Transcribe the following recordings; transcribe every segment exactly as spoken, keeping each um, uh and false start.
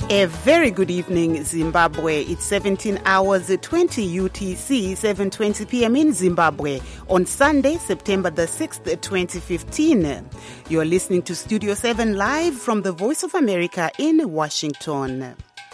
A very good evening, Zimbabwe. It's seventeen hours, twenty U T C, seven twenty p.m. in Zimbabwe on Sunday, September the sixth, twenty fifteen. You're listening to Studio seven live from the Voice of America in Washington.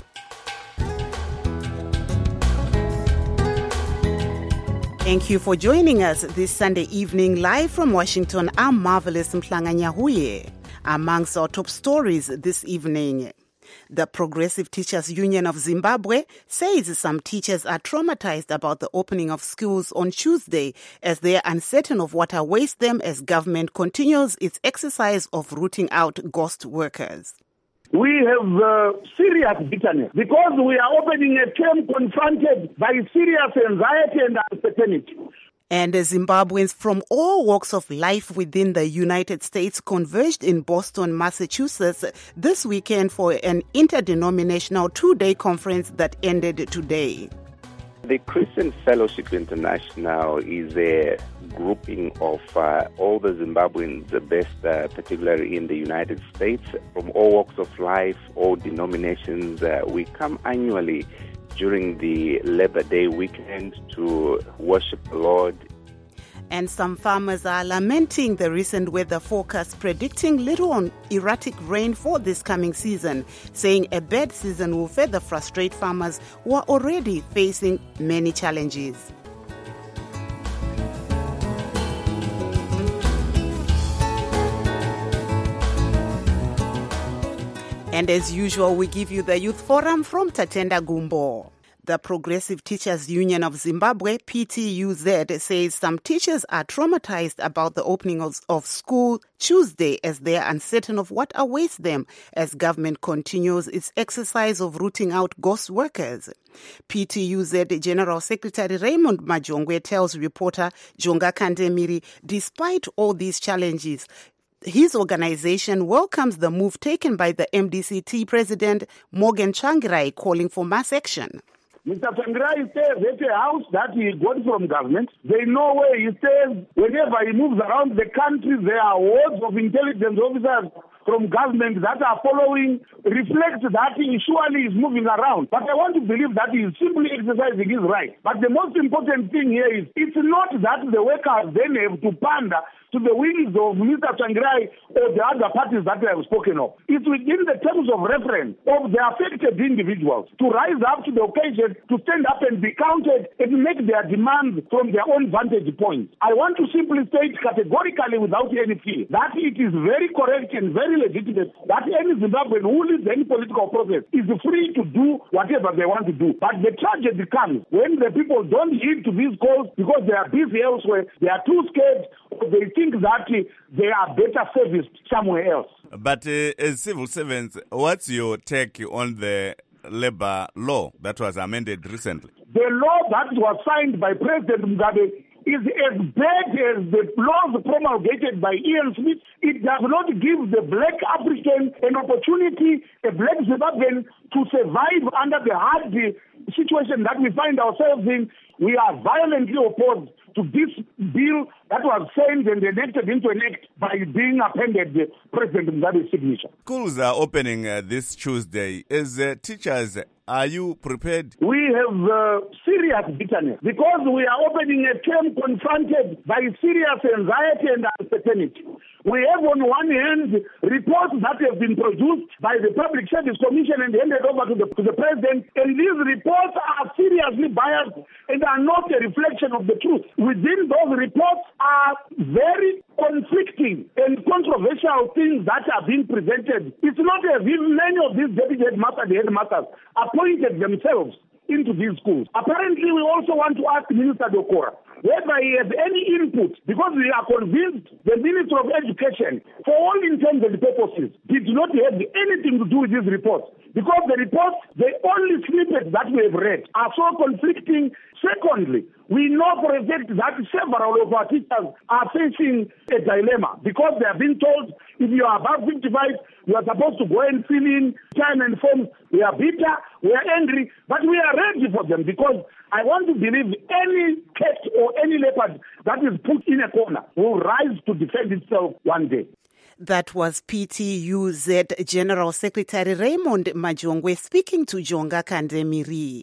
Thank you for joining us this Sunday evening live from Washington. I'm Marvelous Mhlanga-Nyahuye. Amongst our top stories this evening, the Progressive Teachers Union of Zimbabwe says some teachers are traumatized about the opening of schools on Tuesday as they are uncertain of what awaits them as government continues its exercise of rooting out ghost workers. We have uh, serious bitterness because we are opening a term confronted by serious anxiety and uncertainty. And Zimbabweans from all walks of life within the United States converged in Boston, Massachusetts this weekend for an interdenominational two-day conference that ended today. The Christian Fellowship International is a grouping of uh, all the Zimbabweans, the best, uh, particularly in the United States, from all walks of life, all denominations. Uh, we come annually during the Labor Day weekend to worship the Lord. And some farmers are lamenting the recent weather forecast predicting little on erratic rain for this coming season, saying a bad season will further frustrate farmers who are already facing many challenges. And as usual, we give you the Youth Forum from Tatenda Gumbo. The Progressive Teachers Union of Zimbabwe, P T U Z, says some teachers are traumatized about the opening of, of school Tuesday as they are uncertain of what awaits them as government continues its exercise of rooting out ghost workers. P T U Z General Secretary Raymond Majongwe tells reporter Jonga Kandemiri, despite all these challenges, his organization welcomes the move taken by the M D C T President Morgan Tsvangirai calling for mass action. Mister Tsvangirai stays at a house that he got from government. They know where he stays. Whenever he moves around the country, there are hordes of intelligence officers from government that are following, reflect that he surely is moving around. But I want to believe that he is simply exercising his right. But the most important thing here is it's not that the workers then have to pander to the wings of Mister Tsvangirai or the other parties that we have spoken of. It's within the terms of reference of the affected individuals to rise up to the occasion, to stand up and be counted and make their demands from their own vantage points. I want to simply state categorically without any fear that it is very correct and very legitimate that any Zimbabwean who leads any political process is free to do whatever they want to do. But the tragedy comes when the people don't heed to these calls because they are busy elsewhere, they are too scared, or they think that they are better serviced somewhere else. But uh, as civil servants, what's your take on the labor law that was amended recently? The law that was signed by President Mugabe is as bad as the laws promulgated by Ian Smith. It does not give the black African an opportunity, a black Zimbabwean, to survive under the hard situation that we find ourselves in. We are violently opposed to this bill that was signed and enacted into an act by being appended the President Mugabe's signature. Schools are opening uh, this Tuesday. As uh, teachers, are you prepared? We have uh, serious bitterness because we are opening a term confronted by serious anxiety and uncertainty. We have on one hand reports that have been produced by the Public Service Commission and handed over to the, to the President, and these reports are seriously biased and are not a reflection of the truth. Within those reports are very conflicting and controversial things that are being presented. It's not as if many of these deputy headmasters, the headmasters, appointed themselves into these schools. Apparently, we also want to ask Minister Dokora whether he has any input, because we are convinced the Minister of Education, for all intents and purposes, did not have anything to do with these reports. Because the reports, the only snippets that we have read, are so conflicting. Secondly, we know for a fact that several of our teachers are facing a dilemma because they have been told if you are above fifty-five, you are supposed to go and fill in time and forms. We are bitter, we are angry, but we are ready for them because I want to believe any cat or any leopard that is put in a corner will rise to defend itself one day. That was P T U Z General Secretary Raymond Majongwe speaking to Jonga Kandemiri.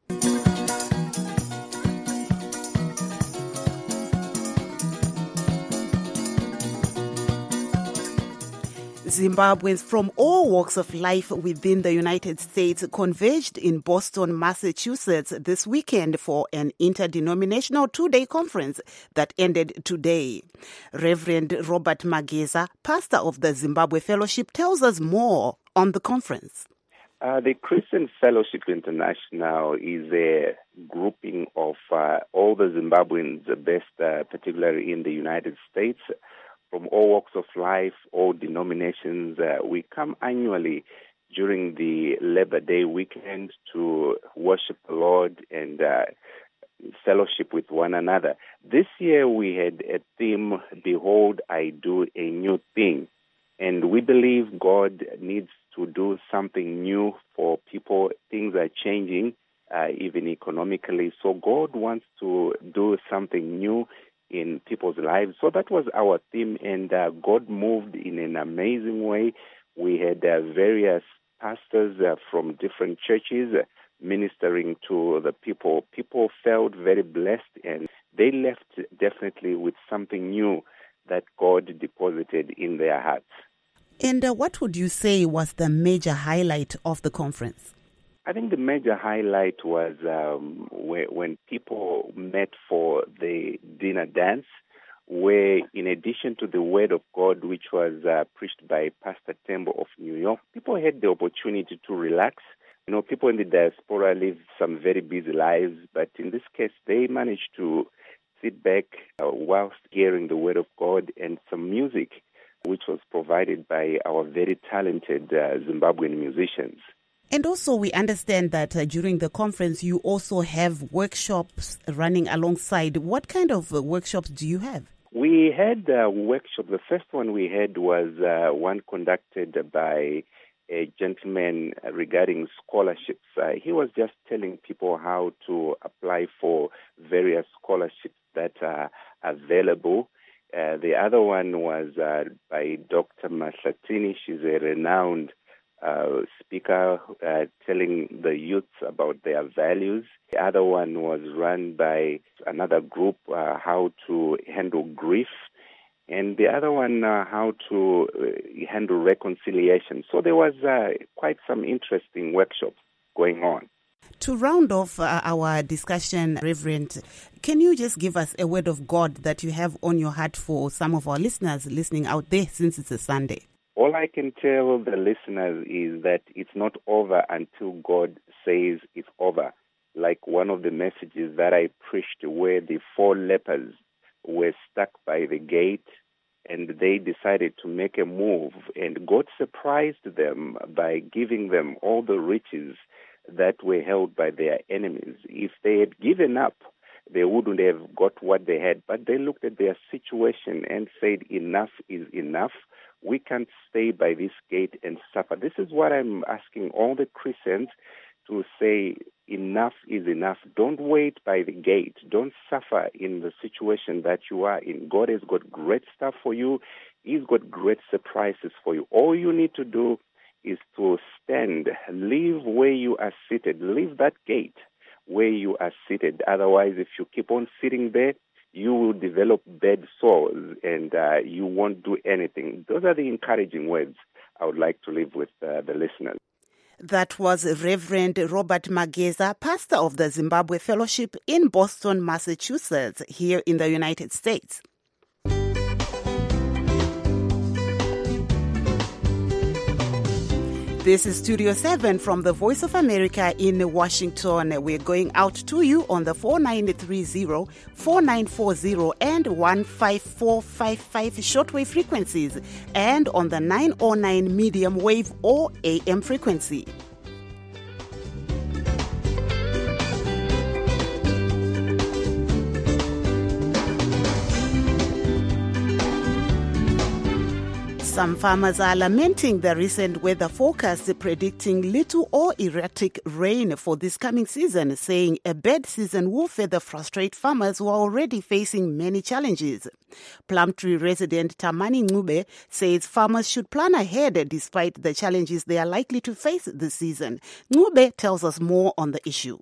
Zimbabweans from all walks of life within the United States converged in Boston, Massachusetts this weekend for an interdenominational two-day conference that ended today. Reverend Robert Mageza, pastor of the Zimbabwe Fellowship, tells us more on the conference. Uh, the Christian Fellowship International is a grouping of uh, all the Zimbabweans, the best, uh, particularly in the United States, from all walks of life, all denominations. Uh, we come annually during the Labor Day weekend to worship the Lord and uh, fellowship with one another. This year we had a theme, Behold, I do a new thing. And we believe God needs to do something new for people. Things are changing, uh, even economically. So God wants to do something new in people's lives. So that was our theme, and uh, God moved in an amazing way. We had uh, various pastors uh, from different churches uh, ministering to the people. People felt very blessed, and they left definitely with something new that God deposited in their hearts. And uh, what would you say was the major highlight of the conference? I think the major highlight was um, where, when people met for the dinner dance, where in addition to the Word of God, which was uh, preached by Pastor Tembo of New York, people had the opportunity to relax. You know, people in the diaspora live some very busy lives, but in this case, they managed to sit back uh, whilst hearing the Word of God and some music, which was provided by our very talented uh, Zimbabwean musicians. And also we understand that uh, during the conference you also have workshops running alongside. What kind of uh, workshops do you have? We had a workshop. The first one we had was uh, one conducted by a gentleman regarding scholarships. Uh, he was just telling people how to apply for various scholarships that are available. Uh, the other one was uh, by Doctor Mashatini. She's a renowned Uh, speaker uh, telling the youth about their values. The other one was run by another group, uh, how to handle grief. And the other one, uh, how to uh, handle reconciliation. So there was uh, quite some interesting workshops going on. To round off uh, our discussion, Reverend, can you just give us a word of God that you have on your heart for some of our listeners listening out there, since it's a Sunday? All I can tell the listeners is that it's not over until God says it's over. Like one of the messages that I preached where the four lepers were stuck by the gate and they decided to make a move, and God surprised them by giving them all the riches that were held by their enemies. If they had given up, they wouldn't have got what they had. But they looked at their situation and said, enough is enough. We can't stay by this gate and suffer. This is what I'm asking all the Christians to say, enough is enough. Don't wait by the gate. Don't suffer in the situation that you are in. God has got great stuff for you. He's got great surprises for you. All you need to do is to stand, leave where you are seated, leave that gate where you are seated. Otherwise, if you keep on sitting there, you will develop bad sores and uh, you won't do anything. Those are the encouraging words I would like to leave with uh, the listeners. That was Reverend Robert Mageza, pastor of the Zimbabwe Fellowship in Boston, Massachusetts, here in the United States. This is Studio seven from the Voice of America in Washington. We're going out to you on the four nine three zero, four nine four zero and one five four five five shortwave frequencies, and on the nine oh nine medium wave or A M frequency. Some farmers are lamenting the recent weather forecast predicting little or erratic rain for this coming season, saying a bad season will further frustrate farmers who are already facing many challenges. Plumtree resident Tamani Ncube says farmers should plan ahead despite the challenges they are likely to face this season. Ncube tells us more on the issue.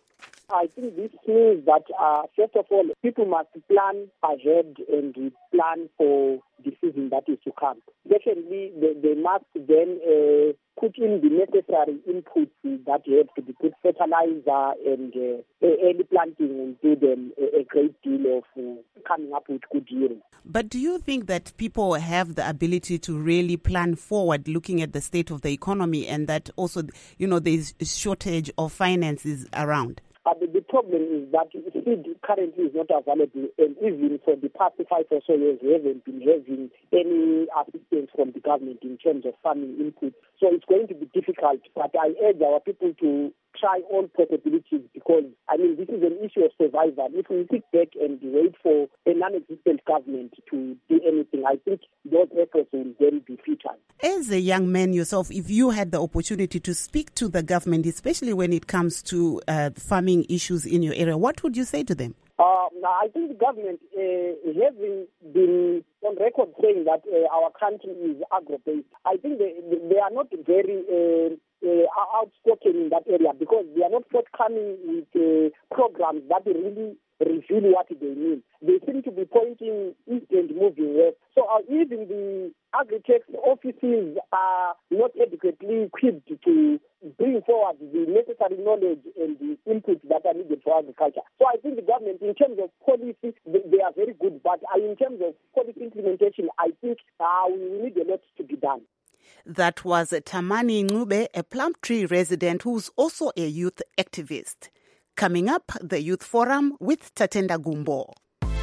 I think this means that, uh, first of all, people must plan ahead and plan for the season that is to come. Secondly, they, they must then uh, put in the necessary inputs that have to be put. Fertilizer and uh, early planting will do them a, a great deal of uh, coming up with good yield. But do you think that people have the ability to really plan forward, looking at the state of the economy, and that also, you know, there's a shortage of finances around? Uh, the, the problem is that seed currently is not available, and even for the past five or so years, we haven't been having any assistance from the government in terms of farming input. So it's going to be difficult, but I urge our people to try all possibilities because, I mean, this is an issue of survival. If we sit back and wait for a non-existent government to do anything, I think those efforts will then be futile. As a young man yourself, if you had the opportunity to speak to the government, especially when it comes to uh, farming issues in your area, what would you say to them? Uh, I think the government, uh, having been on record saying that uh, our country is agro-based, I think they, they are not very uh, uh, outspoken in that area because they are not forthcoming with uh, programs that really reveal what they mean. They seem to be pointing east and moving west. So uh, even the agri-tech offices are not adequately equipped to bring forward the necessary knowledge and the inputs that are needed for agriculture. So I think the government, in terms of policy, they are very good, but in terms of policy implementation, I think uh, we need a lot to be done. That was Tamani Ncube, a Plumtree resident who's also a youth activist. Coming up, the Youth Forum with Tatenda Gumbo.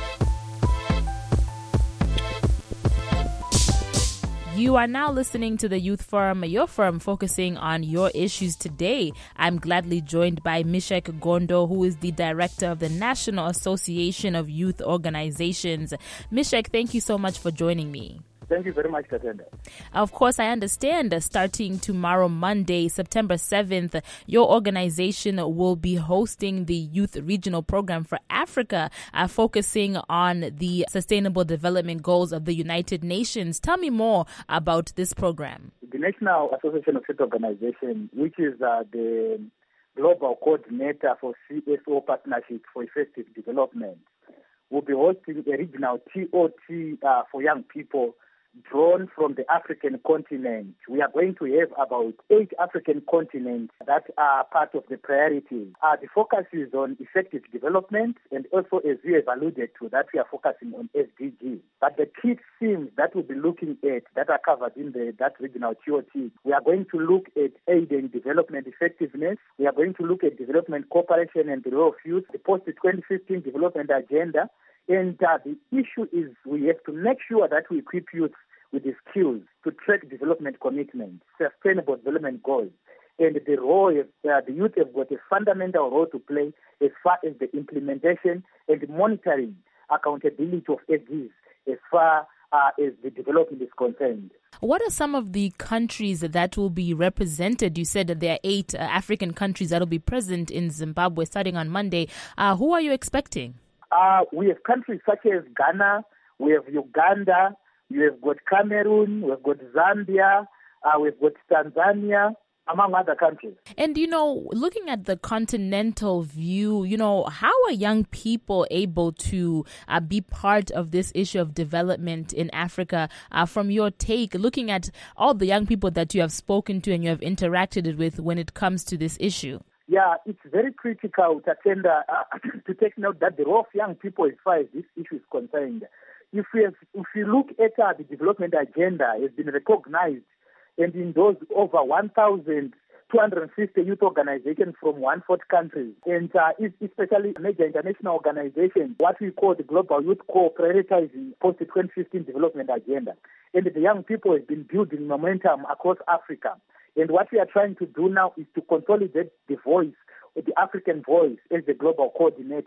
You are now listening to the Youth Forum, your forum focusing on your issues today. I'm gladly joined by Mishek Gondo, who is the director of the National Association of Youth Organizations. Mishek, thank you so much for joining me. Thank you very much, Katenda. Of course, I understand uh, starting tomorrow, Monday, September seventh, your organization will be hosting the Youth Regional Program for Africa, uh, focusing on the Sustainable Development Goals of the United Nations. Tell me more about this program. The National Association of Youth Organizations, which is uh, the global coordinator for C S O Partnership for Effective Development, will be hosting a regional T O T uh, for young people drawn from the African continent. We are going to have about eight African continents that are part of the priorities. Uh, the focus is on effective development, and also, as we have alluded to, that we are focusing on S D G. But the key themes that we'll be looking at that are covered in the, that regional T O T, we are going to look at aid and development effectiveness. We are going to look at development cooperation and the role of youth, the post twenty fifteen development agenda. And uh, the issue is we have to make sure that we equip youth with the skills to track development commitments, sustainable development goals. And the role, uh, the youth have got a fundamental role to play as far as the implementation and the monitoring accountability of S D Gs as far uh, as the development is concerned. What are some of the countries that will be represented? You said that there are eight uh, African countries that will be present in Zimbabwe starting on Monday. Uh, who are you expecting? Uh, we have countries such as Ghana, we have Uganda, you have got Cameroon, we've got Zambia, uh, we've got Tanzania, among other countries. And, you know, looking at the continental view, you know, how are young people able to uh, be part of this issue of development in Africa? Uh, from your take, looking at all the young people that you have spoken to and you have interacted with when it comes to this issue? Yeah, it's very critical to, attend, uh, to take note that the role of young people as far as this issue is concerned. If we, have, if you look at uh, the development agenda, has been recognized, and in those over one thousand two hundred fifty youth organizations from one hundred forty countries, and uh, especially major international organizations, what we call the Global Youth Corps prioritizing post twenty fifteen development agenda. And the young people have been building momentum across Africa. And what we are trying to do now is to consolidate the voice, the African voice, as the global coordinator.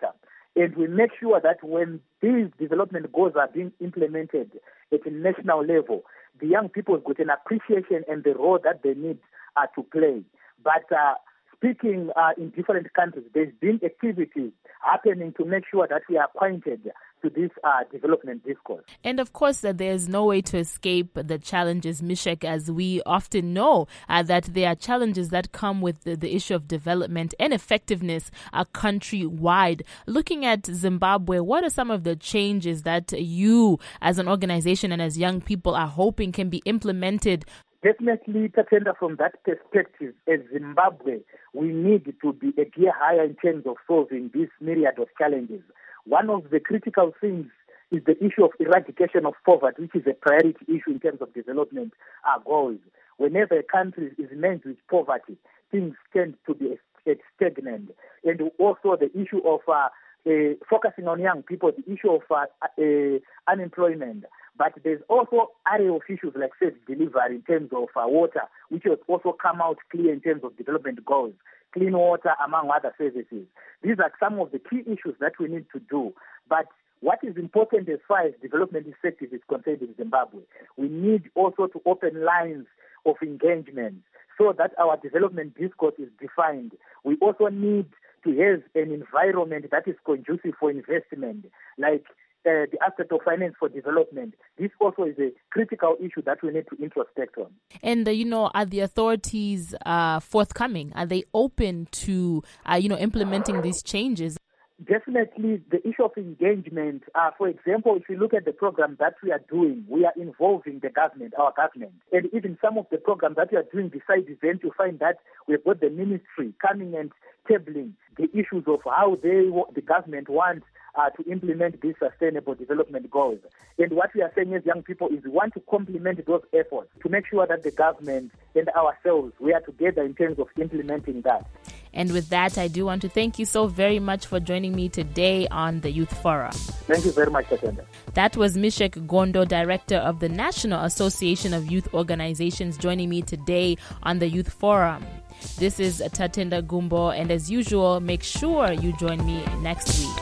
and we make sure that when these development goals are being implemented at a national level, the young people get an appreciation and the role that they need uh, to play. But uh, speaking uh, in different countries, there's been activities happening to make sure that we are acquainted to this uh, development discourse. And of course, uh, there's no way to escape the challenges, Meshack, as we often know uh, that there are challenges that come with the, the issue of development and effectiveness uh, countrywide. Looking at Zimbabwe, what are some of the changes that you as an organization and as young people are hoping can be implemented? Definitely, Tatenda, from that perspective, as Zimbabwe, we need to be a gear higher in terms of solving this myriad of challenges. One of the critical things is the issue of eradication of poverty, which is a priority issue in terms of development uh, goals. Whenever a country is met with poverty, things tend to be stagnant. And also the issue of uh, uh, focusing on young people, the issue of uh, uh, unemployment. But there's also area of issues like safe delivery in terms of uh, water, which has also come out clear in terms of development goals. Clean water, among other services. These are some of the key issues that we need to do. But what is important as far as development effective is concerned in Zimbabwe, we need also to open lines of engagement so that our development discourse is defined. We also need to have an environment that is conducive for investment, like Uh, the aspect of finance for development. This also is a critical issue that we need to introspect on. And, uh, you know, are the authorities uh, forthcoming? Are they open to, uh, you know, implementing these changes? Definitely, the issue of engagement. Uh, for example, if you look at the program that we are doing, we are involving the government, our government. And even some of the programs that we are doing besides events, you find that we've got the ministry coming and tabling the issues of how they, the government wants Uh, to implement these sustainable development goals. And what we are saying as young people is we want to complement those efforts to make sure that the government and ourselves, we are together in terms of implementing that. And with that, I do want to thank you so very much for joining me today on the Youth Forum. Thank you very much, Tatenda. That was Meshack Gondo, Director of the National Association of Youth Organizations, joining me today on the Youth Forum. This is Tatenda Gumbo, and as usual, make sure you join me next week.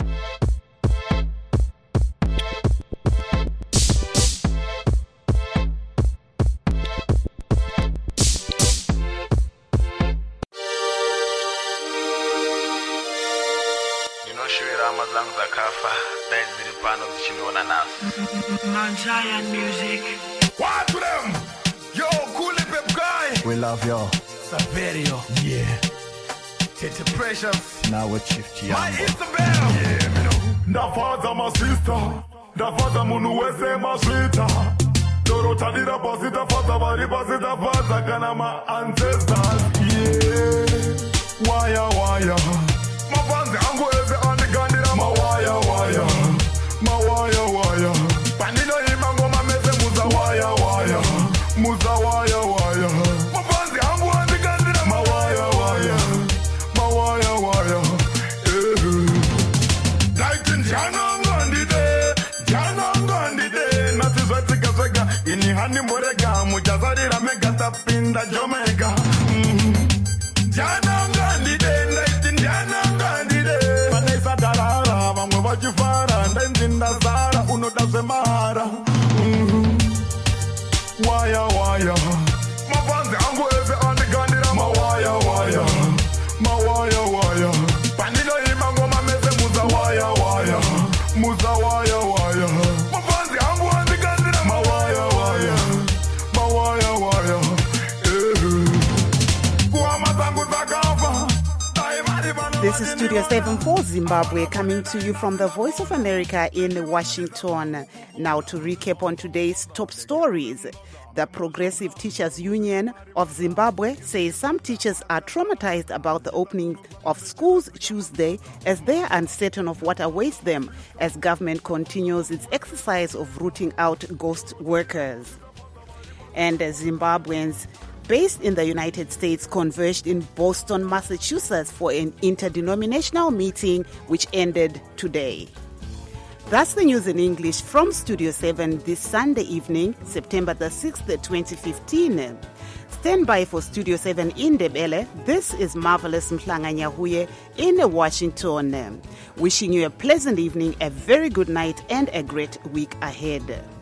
Giant music. What to them? Yo, cool pep guy. We love you. Saverio. Yeah. Tete Precious. Now we're Chief Giambo. My Isabel. Yeah, me know. Da father, my sister. Da father, munu wese, my sweeter. Doro tadira posita, father, bari posita, father, kana my ancestors. Yeah. Waya, waya. My fans, ango ese, on the gandira, my waya, waya. My waya, waya. Panino imango mameze muza waya waya muza waya waya mafanzi angu andigandira ma waya waya ma waya waya eh like jana ngandide jana ngandide nasizwatika zega ini hani morega mujazarira mega tapinda Jamaica jana ngandide like jana ngandide panesa darara vamwe vachifara ndinda zara unoda mahara mm-hmm. Waya waya mafanzi angu ese andigandira ma waya waya ma waya waya panilo imango mameze muza waya waya muza waya waya mafanzi angu andigandira ma waya waya ma waya waya This is Studio seven for Zimbabwe, coming to you from the Voice of America in Washington. Now to recap on today's top stories. The Progressive Teachers Union of Zimbabwe says some teachers are traumatized about the opening of schools Tuesday as they are uncertain of what awaits them as government continues its exercise of rooting out ghost workers. And Zimbabweans based in the United States converged in Boston, Massachusetts for an interdenominational meeting which ended today. That's the news in English from Studio seven this Sunday evening, September the sixth, twenty fifteen. Stand by for Studio seven in Ndebele. This is Marvelous Mhlanga-Nyahuye in Washington. Wishing you a pleasant evening, a very good night, and a great week ahead.